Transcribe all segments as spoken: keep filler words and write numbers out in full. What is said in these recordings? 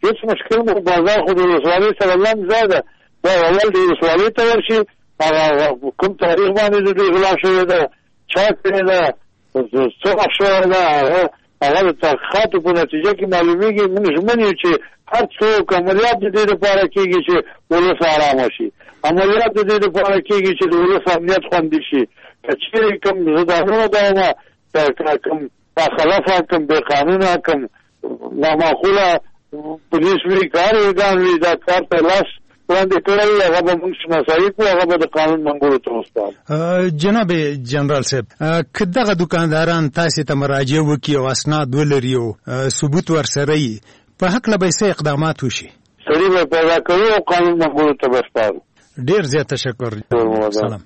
هیڅ مشکل مو بازار خو د ولسوالۍ سره لم ځای ده، دا اول د ولسوالۍ ته ورشي، هغه کوم تاریخ باندې د دوی غلا شوې ده، چا کړې ده، څه وخت شوې ده، هغه د تحقیقاتو په نتیجه کې معلومیږي. موږ ژمن یو چې هر څوک عملیات د دې لپاره کېږي چې ولس ارامه شي، عملیات د دې لپاره کېږي چې د ولس امنیت خوندي شي. که چېرې کوم زدانونه دوامه کوم باخلفه، کوم بې قانونه، کوم نامعقوله پولیس وي، کار ارګان وي، دا کار ته لاس وړاندې کړی، هغه به موږ شناسایي کړو، هغه به د قانون منګولو ته وسپارو. جناب جنرال صاحب، که دغه دوکانداران تاسې ته مراجعه وکړي او اسناد ولري او ثبوت ورسره وي، په هکله به څه اقدامات وشي؟ سړي به پیدا کوو او قانون منګولو ته به سپارو. ډېر زیات تشکر. سلام.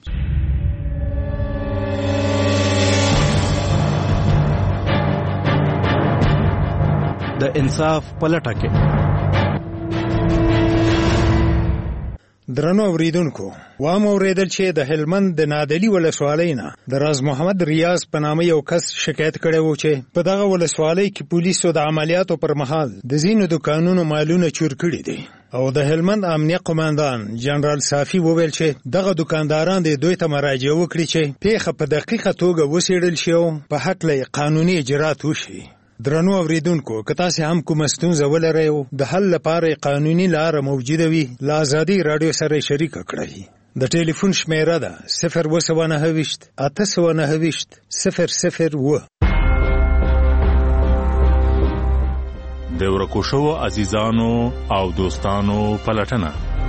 د انصاف پلټه کې درنو اوریدونکو، وام اوریدل چې د هلمند د نادعلي ولسوالۍ نه د راز محمد ریاض په نامه یو کس شکایت کړی و چې په دغه ولسوالۍ کې پولیسو د عملیاتو پر مهال د ځینو دوکانونو مالونه چور کړي دي، او د هلمند امنیه قوماندان جنرال صافي وویل چې دغه دوکانداران د دوی ته مراجعه وکړي چې پیښه په دقیقه توګه وڅېړل شي او په هکله قانوني اجرات وشي. درنو اوریدونکو، که تاسې هم کومه ستونزه ولرئ او د حل لپاره قانوني لاره موجوده وي، له ازادي راډیو سره شریکه کړئ. د ټلیفون شمیره ده صفر اوه سوه نهه ویشت اته سوه نهه ویشت صفر صفر اوه. د ورکو شوو عزیزانو او دوستانو پلټنه.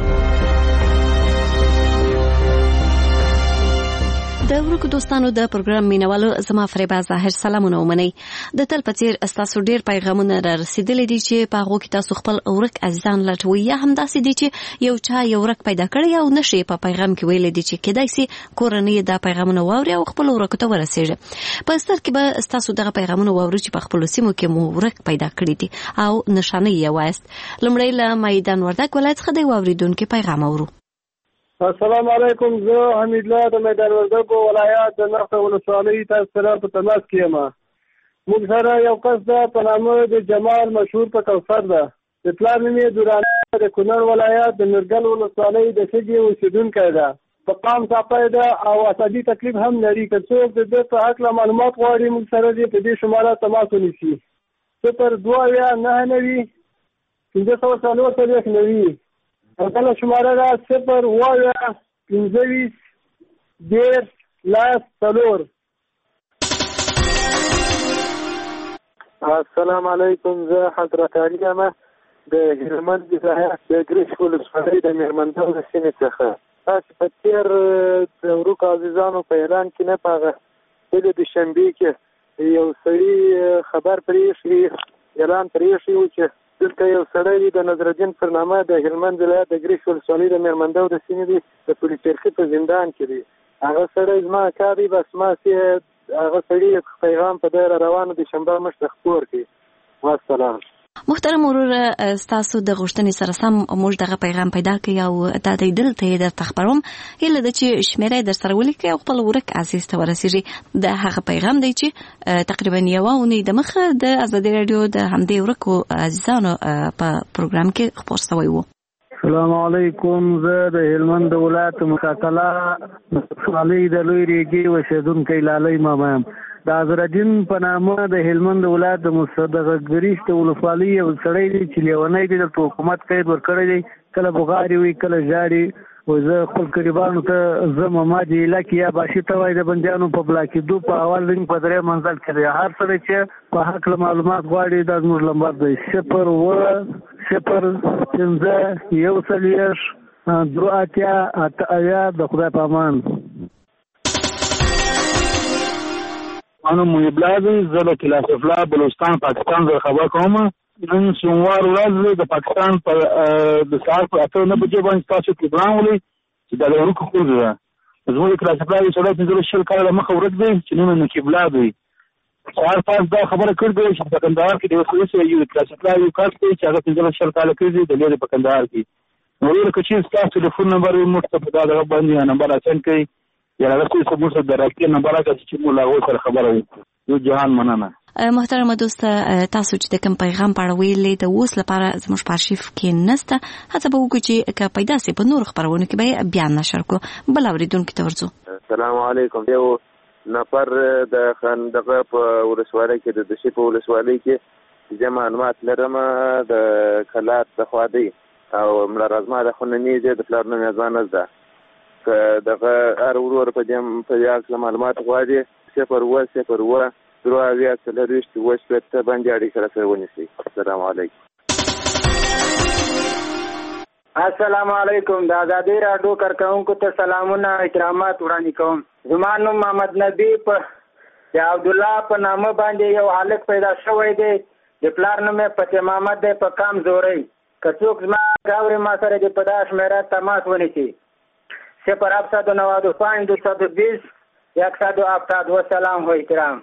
د ورکو دوستانو د پروګرام مینوالو، زما فریبا ظاهر سلامونه ومنئ. د تل په څیر ستاسو ډیر پیغامونه را رسیدلي دي چې په هغو کې تاسو خپل ورک عزیزان لټوئ، یا همداسې دي چې یو چا یو ورک پیدا کړی او نشي په پیغام کې ویلی دي چې کیدای سي کورنۍ دا پیغامونه واوري او خپل ورکو ته ورسیږي. په ستر کې به ستاسو دغه پیغامونه واورو چې په خپل سیمو کې مو ورک پیدا کړی دي او نشانه یې وایست. لمړی له میدان وردګ ولایت څخه د واوریدونکو پیغام اورو. السلام علیکم، زه حمید الله د میدان وردګ ولایت د نخته ولسوالۍ تاسو سره په تماس کې یم. موږ سره یو کس ده په نامه د جمال، مشهور په کوثر ده. د پلار نوم یې دورانه، د کونړ ولایت د نورګل ولسوالۍ د شګې اوسېدونکی ده. په قام څاپی ده او عصبي تکلیف هم لري. که څوک د ده په هکله معلومات غواړي، موږ سره دې په دې شماره تماس ونیسي. صفر دوه اویا نهه نوي پنځه سوه څلور څلوېښت نوي. بله شماره ده صفر اوه اویا پنځه ویشت دېرش لس څلور. السلام علیکم، زه حضرت علي یم د هلمند ولایت د ګرش ولسوالۍ د میرمندو د سیمې څخه. تاسې په تېر د ورکو عزیزانو په اعلان کې نه، په هغه بلې دوشنبې کې یو سړي خبر پرې ایښی، اعلان پرې ایښی و چې دلته یو سړی د نظرالدین پر نامه د هلمند ولایت د ګرش ولسوالۍ د میرمندو د سیمې دی، د پولیس چرخي په زندان کې دی. هغه سړی زما کار دی، بس ما چې هغه سړي پیغام په دی را روانو د شنبه مشته خپور کړي. والسلام. محترم ورور، ستاسو د غوښتنې سره سم موږ دغه پیغام پیدا کړی او دا دی دلته یې درته خپروم. هیله ده چې شمیره یې در سره ولیکئ او خپل ورک عزیز ته ورسیږي. د هغه پیغام دی چې تقریبا یوه اونۍ د مخه د ازادي راډیو د همدې ورکو عزیزانو په پروګرام کې خپور شوی و. السلام علیکم، زه د هلمند ولایت مکاکله ولسوالۍ د لوی ریګي اوسېدونکی لالی ماما یم. د نظرالدین په نامه د هلمند ولایت د مصدقه ګریش د ولسوالۍ یو سړی دی چې لیونی دی، دلته حکومت قید ورکړی دی، کله بغاري وي کله ژاړي. و زه خپل قریبانو ته زه مما جیله کې یا باشي ته وایي د بندیانو په بلاکېدو په اول رنګ په درې منزل کې دی. هر سړی چې په هکله معلومات غواړي دا زموږ لمبر دی صفر اوه صفر پنځه یو څلوېښت درې اتیا اته اویا. د خدای په امان. انا محب الله دی، زه له کلاس افلا بلوچستان پاکستان سره خبر کوم. نن سوموار ورځ د پاکستان په د سهار په اته نه بجې باندې تاسو پروګرام ولې چې د ورکو خور ده. زموږ کلاس افلا یو سړی پنځه شل کاله مخه ورک دی چې نوم یې نقیب الله دی. سهار پاس دا خبره کړې ده چې په کندهار کې د یو سړي یو کلاس افلا یو کس دی چې هغه پنځه شل کاله کړي د لري په کندهار کې. نو ورکه چې تاسو ټلیفون نمبر یې موږ ته په دا باندې نمبر اچن کړئ، یا هغه څه چې موږ د راکې نمبر راکړي چې موږ له هغه سره خبره وکړو. یو جهان مننه. محترمه دوست تاسو چې د کوم پیغام په اړه ویلې د اوس لپاره زموږ په ارشیف کې نسته هڅه به وکړو چې که پیدا سي په نور خبرونه کې به بیان نشر کو بل اوریدونکو ته ورځو. السلام علیکم. یو نفر د خندقه په ولسوالۍ کې د دشي په ولسوالۍ کې چې معلومات لرم د کلات د خوادي او مړه رازما د خوننې د پلار نوم ځان ده که دغه هر ورور په دې په یاد معلومات غواړي صفر و صفر و درو اویا څلرویشت اوه شپېته باندې اړیکه راسره ونیسئ. السلام علیکم. السلام علیکم. د ازادي راډیو کارکونکو ته سلامونه احترامات وړاندې کوم. زما نوم محمد نبی په د عبد الله په نامه باندې یو هلک پیدا شوی دی. د پلار نوم یې فتح محمد دی په کام زورۍ. که څوک زما ګاورې ما سره د په دا شمېره تماس ونیسي صفر هفتصد و نود و پنج دویست و بیست یکصد و هفتاد و سلام و احترام.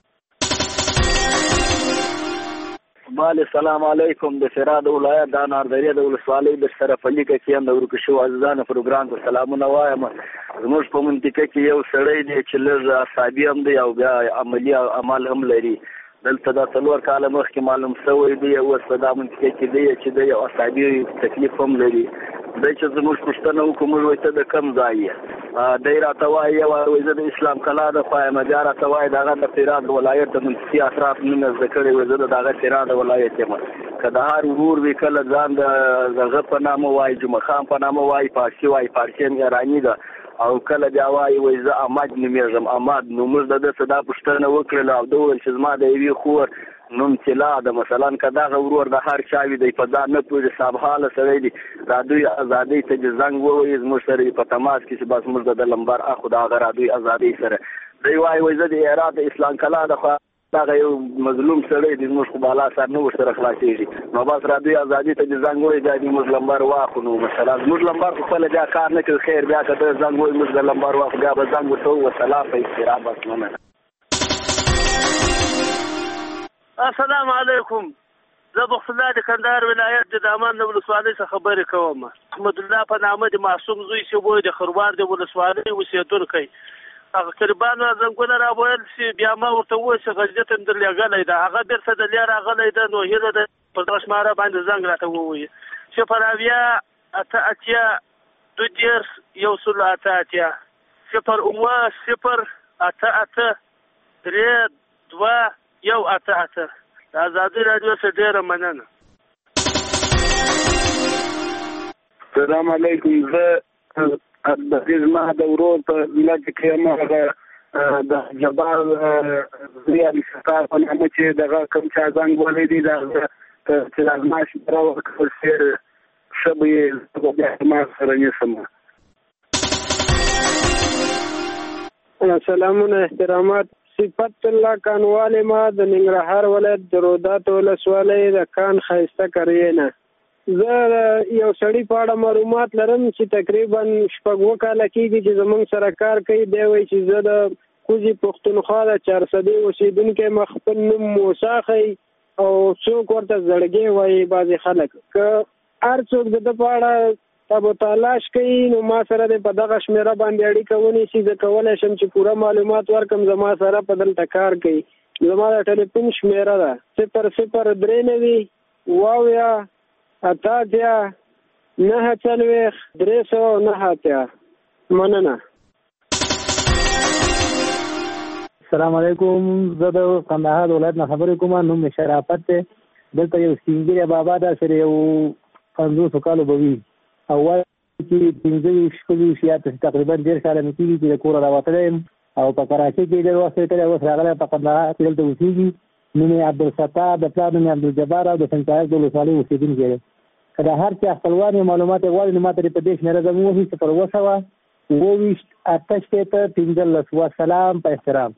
بله سلام علیکم. د فراه د ولایت د اناردرې د ولسوالۍ د شرف علي کې هم د ورکو شو عزیزانو پروګرام ته سلامونه وایم. زموږ په منطقه کې یو سړی دی چې لږ اعصابي هم دی او بیا عملي عمل هم لري. دلته دا څلور کاله مخکې معلوم شوی دی اوس په دا منطقه کې دی چې دی یو اعصابي تکلیف هم لري. دی چې زموږ پوښتنه وکړو موږ وایي ته د کوم ځای یې؟ دی راته وایي یو وایي زه د اسلام کلا د خوا یم. بیا راته وایي د هغه د فراه د ولایت د منطقي اطراف نوم یې زده کړی وي زه د هغه فراه د ولایت یم. که د هر ورور وي کله ځان د هغه په نامه وایي جمعه خان په نامه وایي پارسي وایي پارسي هم ایراني ده او کله بیا وایي وایي زه احمد نومېږم احمد. نو موږ د ده څه دا پوښتنه وکړله او ده وویل چې زما د یوې خور نوم طلا ده. مثلا که دغه ورور د هر چا وي دی په ځان نه پوهېږي صاحبحاله سړی دی رادیوی ازادۍ ته چې زنګ ووایي زموږ سره په تماس کې چې بس موږ د ده لمبر اخو د هغه رادیوی ازادۍ سره دی وایي وایي زه د هرات د اسلام کلا د خوا دغه یو مظلوم سړی دی زموږ خو بالا سر نه ورسره خلاصېږي نو بس رادیوی ازادۍ ته چې زنګ ووایي بیا دې موږ لمبر واخو. نو مثلا زموږ لمبر خو خپله بیا کار نه کوي خیر بیا که ده زنګ ووایي موږ د لمبر واخو بیا به زنګ ورته وسلام په احترام بس مننه. السلام علیکم. زه بخت الله د کندهار ولایت د دامان د ولسوالۍ څخه خبرې کوم. احمد الله په نامه د معصوم زوی چې وایي د خروار د ولسوالۍ اوسېدونکی هغه قربانو زنګونه رابویل چې بیا ما ورته وویل چې غزیت هم درلېږلی ده هغه بېرته د لیا راغلی ده نو هیله ده په دغه شماره باندې زنګ راته ووایي صفر اویا اته اتیا دوه دېرش یو سل اته اتیا صفر اوه صفر اته اته درې دوه یو اته اته. د ازادي راډیو څخه ډېره مننه. السلام علیکم. زه د دې زما د ورور په ملت کې یم هغه د جبار زوی علي ستار په نامه چې دغه کوم چا زنګ وهلی دی د چې د ازمایښت سره ورکړل شوی ښه به یې بیا ما سره نیسم. سلامونه احترامات. صفت الله کانواله ما د ننګرهار ولایت د رودات ولسوالۍ د کان ښایسته کریینه. زه یو سړي په اړه معلومات لرم چې تقریبا شپږ اووه کاله کېږي چې زموږ سره کار کوي. دی وایي چې زه د کوزي پښتونخوا د چارسدې اوسېدونکی ما خپل نوم موسی ښیي او څوک ورته زړګی وایي بعضې خلک. که هر څوک د ده په اړه تب و تلاش کوي نو ما سره د په دغه شمېره باندې اړیکه ونیسي. زه کولی شم چې پوره معلومات ورکړم. زما سره په دلته کار کوي. زما د ټلیفون شمېره ده صفر صفر درې نوي اوه اویا اته اتیا نهه څلوېښت درې سوه نهه اتیا. مننه. السلام علیکم. زه د کندهار ولایت نه خبرې کوم. نوم مې شرافت دی. دلته یو سپین بابا ده سره یو پنځوسو کالو به وي او وایي چې پنځه ویشت شپږ ویشت یا تقریبا ډېر کاله مې کېږي چې د کوره راوتلی یم او په کراچۍ کې ډېر وخت تېری اوس راغلی په کندهار کې دلته اوسېږي. نوم یې عبدالستار د پلار نوم یې عبدالجبار او د سنچایق د ولسوالۍ اوسېدونکی دی. که د هر چا خپلوان یې معلومات یې غواړي نو ما ته یې په دې شمېره زنګ ووهي صفر اوه سوه اوه ویشت اته شپېته پنځلس. وسلام په احترام.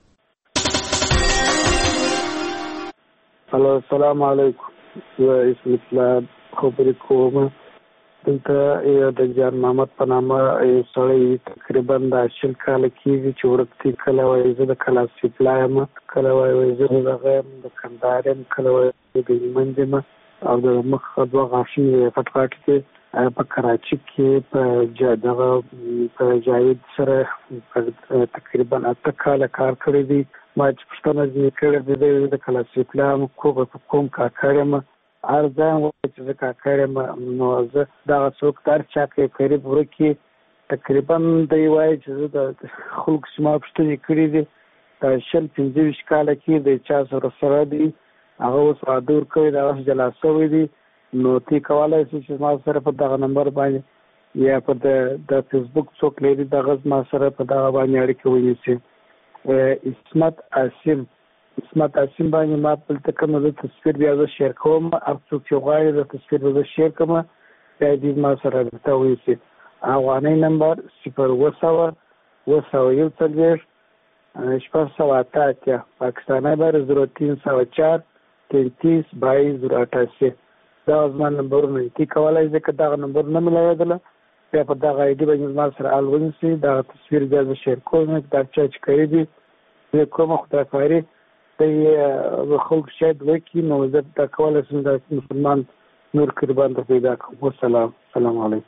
هلو السلام علیکم. زه اسم اسلام خبرې کوم. دلته د جان محمد په نامه یو سړی تقریبا د شل کاله کېږي چې ورک دی. کله وایي زه د کلاس سپلا یم کله وایي زه د هغه یم د کندهار یم کله وایي د هلمند یم او د مخ دوه غاښونه یې پټ پاټ دي. په کراچي کې په دغه په جاوید سره تقریبا اته کاله کار کړی دی ما چې پوښتنه ځینې کړې ده د کلاسیکلا کوم کاکړ یم هر ځای وایي چې زه کاکړ یم نو زه دغه څوک د هر چا کې قریب ورکې تقریبا دی وایي چې زه د خلکو چې ما پوښتنې کړې دي د شل پنځه ویشت کاله کې د چا سره سره دي هغه اوس واده ورکوي د هغه جلا شوی دي نو تی کولی شي چې ما سره په دغه نمبر باندې یا په د فیسبوک څوک لري دغه ما سره په دغه باندې اړیکه ونیسي اسمت عاصم اسمت عاصم باندې ما دلته کوم زه تصویر بیا زه شیر کوم هر څوک چې غواړي د تصویر به زه شیر کوم بیا دې ما سره رابطه ونیسي افغاني نمبر صفر اوه سوه اوه سوه یو څلوېښت شپږ سوه اته اتیا پاکستانی باندې زیرو تین سوه چار تینتیس بایس زیرو اټاسي دا زما نمبرونه دي تی کولی شي که دغه نمبر نه مې لګېدله بیا په دغه آی ډي باندې زما سره حال ونیسي دغه تصویر بیا زه شیر کوم دا چا چې کړی دي زه کومه خدایخواري د خلکو شاید وکړي نو زه دا کولی شم د مسلمان نور قربان ته پیدا کړم والسلام السلام علیکم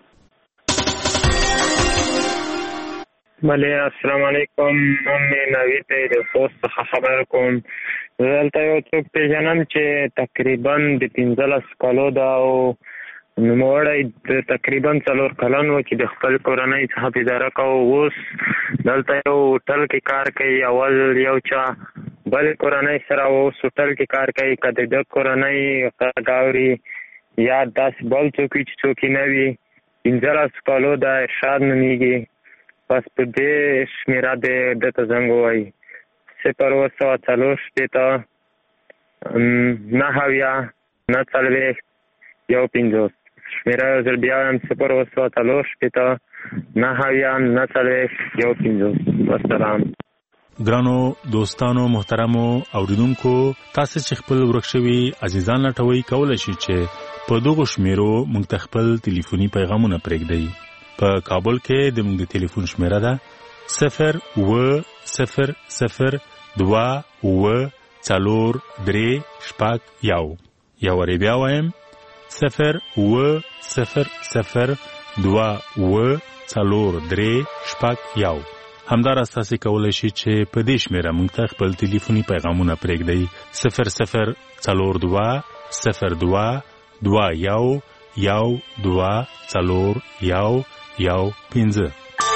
بله السلام علیکم نوم مې نوید دی د خوست څخه خبر کوم زه دلته یو څوک پېژنم چې تقریبا د پنځلس کالو ده او نوموړی د تقریبا څلور کلن و چې د خپل کورنۍ څخه بېزاره کوو اوس دلته یو هوټل کې کار کوي اول یو چا بل کورنۍ سره اوس هوټل کې کار کوي که د ده کورنۍ غږ اوري یا داسې بل څوک وي چې څوک یې نه وي پنځلس کالو ده ارشاد نومېږي بس په دې شمېره د ده ته زنګ ووایي صفر اوه سوه څلور شپېته نهه اویا نهه څلوېښت یو پنځوس شمېره یو ځل بیا وایم صفر اوه سوه څلور شپېته نهه اویا نهه څلوېښت یو پنځوس والسلام ګرانو دوستانو محترمو اوریدونکو تاسو چې خپل ورک شوي عزیزان لټوئ کولی شئ چې په دغو شمیرو موږ ته خپل ټلیفوني پیغامونه پرېږدئ په کابل کې د موږ د ټلیفون شمیره ده صفر اوه صفر صفر دوه اوه څلور درې شپږ یو یا وارې بیا وایم صفر اوه صفر صفر دوه اوه څلور درې شپږ یو همداراز تاسو کولی شئ چې په دې شمیره موږ ته خپل ټلیفوني پیغامونه پرېږدئ صفر صفر څلور دوه صفر دوه دوه یو یو دوه څلور یو یو پنځه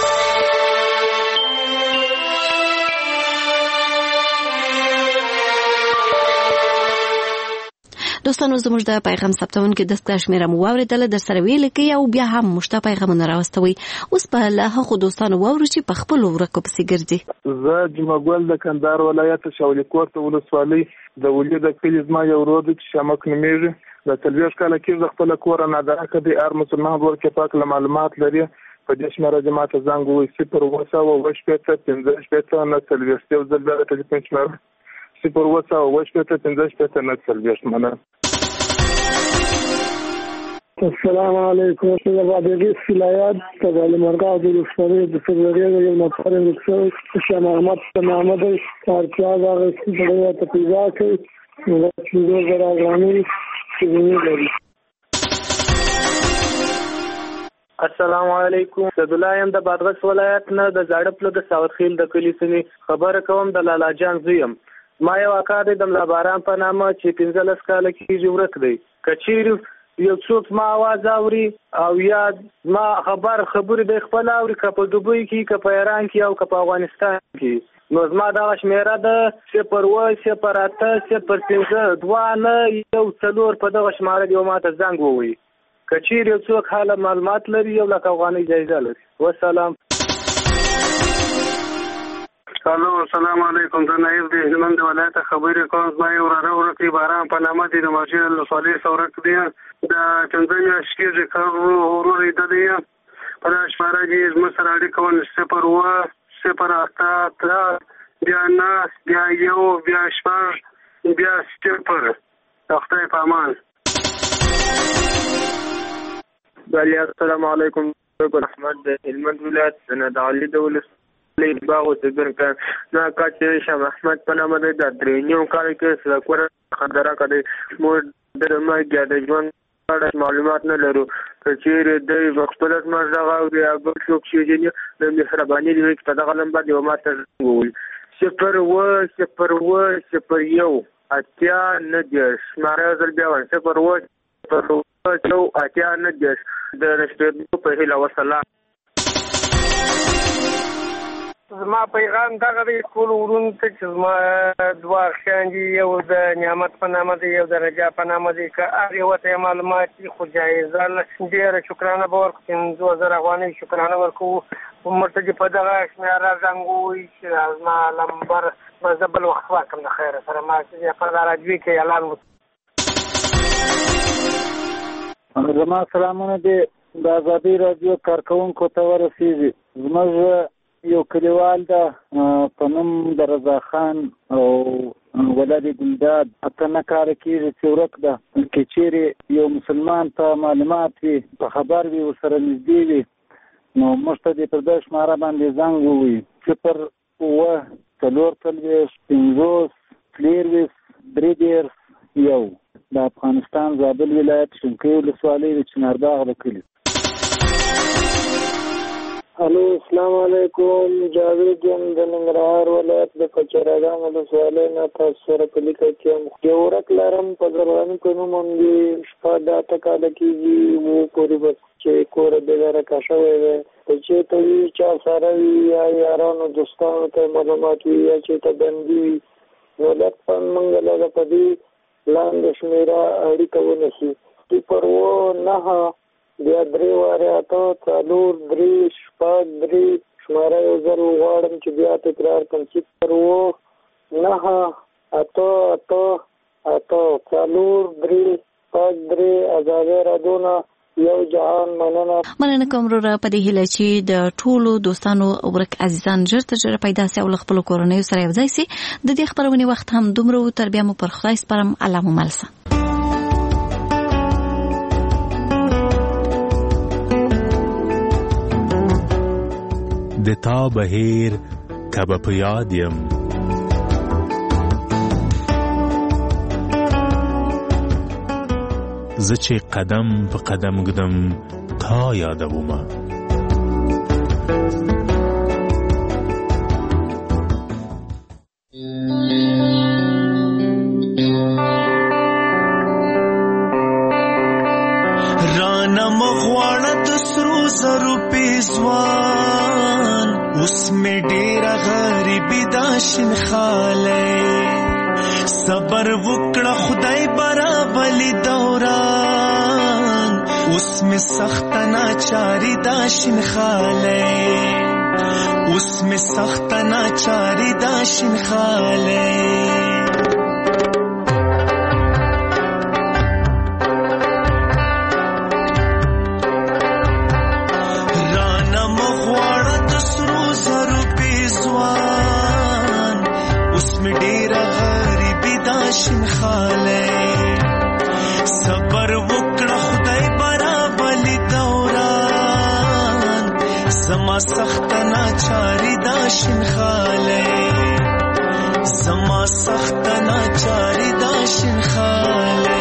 دوستانو زموږ د پیغام ثبتون کې دستګاه شمیره مو واورېدله در سره ویل کې او بیا هم مشته پیغامونه راوستوي اوس په له هغو دوستانو واورو چې په خپلو ورکو پسې ګرځي زه جمعه ګل د کندهار ولایت شاولي کوټ ولسوالۍ د ولي د کلي زما یو ورور دی چې شمک نومېږي د څلوېښت کاله کې زه خپله کوره نادرکه دی هر مسلمان ورور کې پاک له معلومات لري په دې شمېره چې ما ته زنګ ووایي صفر اوه سوه اوه شپېته پنځه شپېته نهه څلوېښت یو ځل بیا د ټلیفون شمېره صفر اوه سوه اوه شپېته پنځه شپېته نهه څلوېښت مننه السلام علیکم د بادغیس ولایت د علمرغاب ولسوالۍ د فبروري یو نفر ورکړ شاه محمد محمد کارچا دا غوښتنه ته پیدا کړ نو چې دوه زره غرامي لري. السلام علیکم عبد الله یم د بادغیس ولایت نه د زاړه پلو د ساوتخیل د کلي سیمې خبره کوم د لالا جان زویم ما یو اکا دی د ملا باران په نامه چې پنځلس کاله کېږي ورک دی کچیر یو څوک ما आवाज اوري او یا ما خبر خبرې د خپل اوري که په دوبۍ کې که په ایران کې او که په افغانستان کې نو زما دا شمیره ده صفر اوه صفر اته صفر پنځه دوه نه یو څلور په دغه شماره دی ما ته زنګ ووایي که چیرې یو څوک حاله معلومات لري یو لک افغانۍ جایزه لري والسلام. الو السلام علیکم زه نایب د هلمند ولایت خبرې کوم زما یو وراره ورکړي باران په نامه دی د مارجین ولسوالۍ څورک دی د پنځه میاشتې کېږي کار ورور یې دی په دا شماره کې زموږ سره اړیکه ونیسه صفر اوه صفر اته اته بیا نه بیا یو بیا شپږ بیا صفر د خدای په امان. بله السلام علیکم ګل احمد د هلمند ولایت د علي د ولس باغ وتګر کړ نو کاچې شاه محمد په نامه دی د درې نیم کال کې سلکور خندرا کړی مو د مګیا د ژوند اړه معلومات نه لرو که چیرې د خپل مرزه او د بل څوک شي چې د مهرباني دی په دغه لمبه دی او ماته وویل صفر اوه صفر اوه صفر یو اتیا نه دېرش شماره یو ځل بیا وایم صفر اوه صفر اوه یو اتیا نه دېرش د نشتېدو په هیله وسلام. زما پیغام دغه دی ټولو وروڼو ته چې زما دوه اخیان دي، یو د نعمت په نامه دی، یو د رجا په نامه دی. که هر یوه ته یې معلومات دي خو جایزه ډېره شکرانه به ورکړو، پنځوس زره افغانۍ شکرانه ورکوو. ورته دې په دغه شمېره زنګ ووایي چې زما نمبر به زه بل وخت ورکړم د خیره سره. ما چې په راډیو کې اعلان وکړو. زما سلامونه دې د ازادۍ راډیو کارکوونکو ته ورسېږي. زموږ یو کلیوال ده په نوم د رضا خان او ولد ګلداد اته نه کاله کېږي چې ورک ده. که چیرې یو مسلمان ته معلومات وي، په خبر وي، ورسره نږدې وي، نو موږ ته دې پر دغه شماره باندې زنګ ووایي صفر اوه څلور څلوېښت پنځوس څلېرویشت درې دېرش یو. د افغانستان زابل ولایت شینکۍ ولسوالۍ د چنارباغ د کلي. الو السلام علیکم، جاوید یم د ننګرهار ولایت د پچراګان ولسوالۍ نه تاسو سره په لیکه کې یم. یو ورک لرم په زرغاني په نوم باندې شپږ د اته کاله کېږي، و پورې بس چې کوره بېګاره کا شوی دی. که چېرته وي چا سره وي یا یارانو دوستانو ته معلومات وي یا چېرته بندي وي، نو لطفا موږ لږه په دې لاندې شمېره اړیکه ونیسي. صفر اوه نهه بیا درې وارې اته څلور درې شپږ درې شماره یو ځل وغواړم چې بیا تکرار کړم. صفر اوه نهه اته اته اته څلور درې شپږ درې. ازادۍ راډیو نه یو جهان مننه. مننه کوم وروره، په دې هیله چې د ټولو دوستانو ورک عزیزان ژر تر ژره پیدا سي او له خپلو کورنیو سره یو ځای سي. د دې خپرونې وخت هم دومره و، تر بیا مو پر خدای سپارم. الله مو مل شه. د تا بهیر کبه په یاد یم، زه چې قدم په قدم ږدم تا یادومه. رانه مغواړه د سرو زرو پیزوان، اوس مې ډېره غریبي دا شینخالی. صبر وکړه خدای برابلي دوران، اوس مې سخته ناچاري دا شینخالی، اوس مې سخته ناچاري دا شینخالی. صبر وکړه خدای برابلي دوران، زما سخت ناچاري دا شینخالی، زما سخت ناچاري دا شینخالی.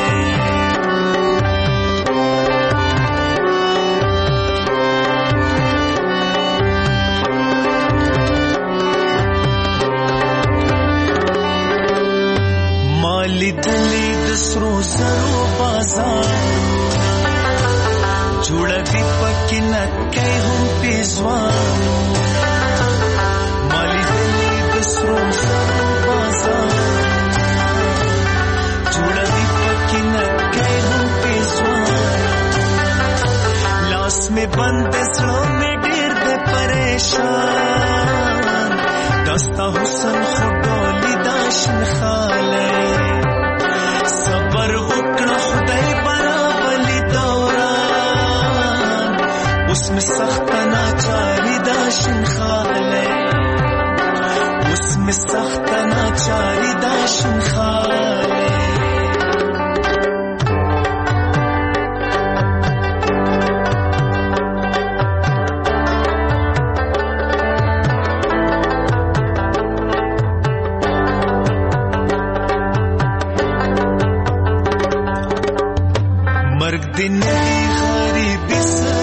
لیدلی د سرو زرو بازارونه، جوړوي پکې نکۍ هم پیزوانونه. ما لیدلی د سرو زرو بازارونه، جوړوي پکې نکۍ هم پیزوانونه. لاس مې بند زړه مې ډېر دی پریشان، داستا حسن خو ډولي دا شینخالی. صبر وکړه خدای برابلي دوران، اوس مې سخته ناچاري دا شینخالی، اوس مې سخته ناچاري دا شینخالی. مرګ دې نه غریبي